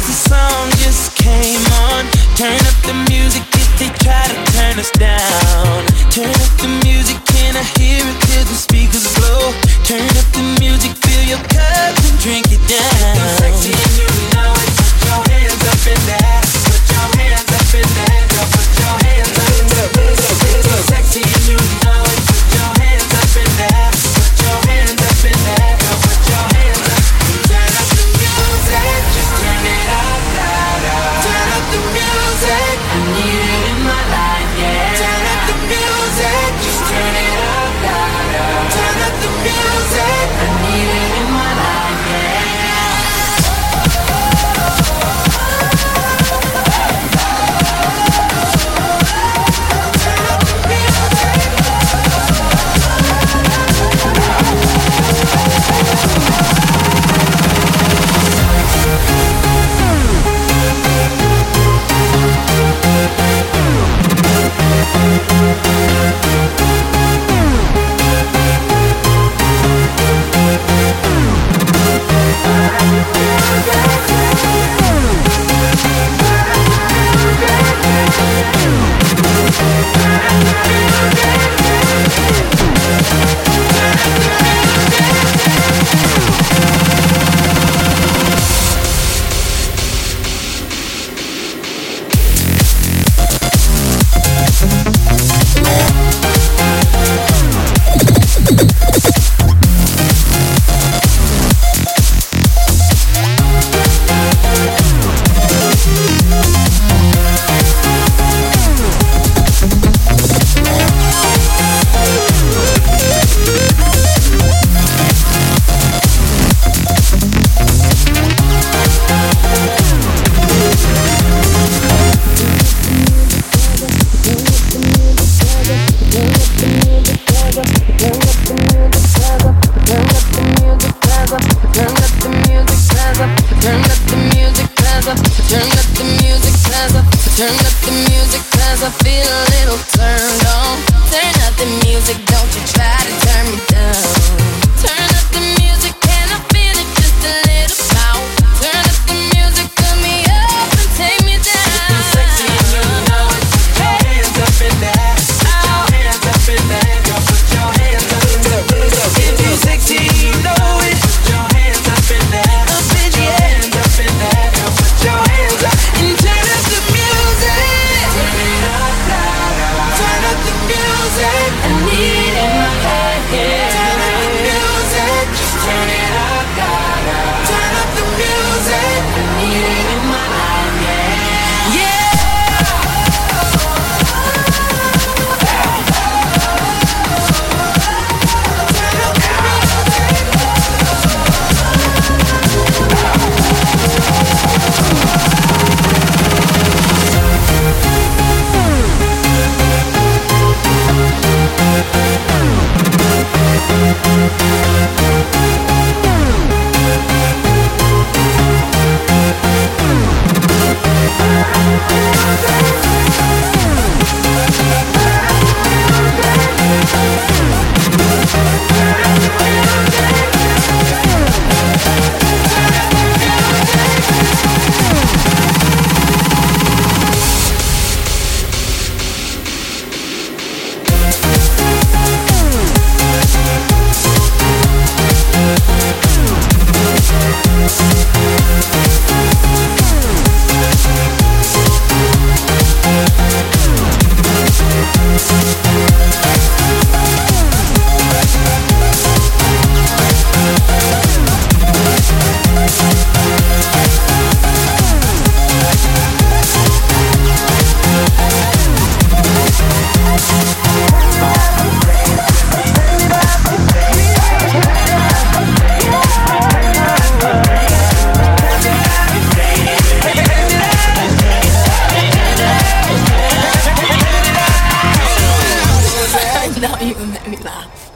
the song just came on. Turn up the music if they try to turn us down. Turn up the music, can I hear it till the speakers blow? Turn up the music, fill your cup and drink it down. You're sexy and you know it. Put your hands up in there. Put your hands up in there. Girl, put your hands up in there. You're sexy and you know it. Put your hands up in there. Put your hands up in there. Girl, put your hands up. Turn up the music, just turn it up louder. Turn up the music, I need it in my life, yeah. Turn up the music, just turn it up louder. Turn up the music, I need it in my life, yeah. Now you make me laugh.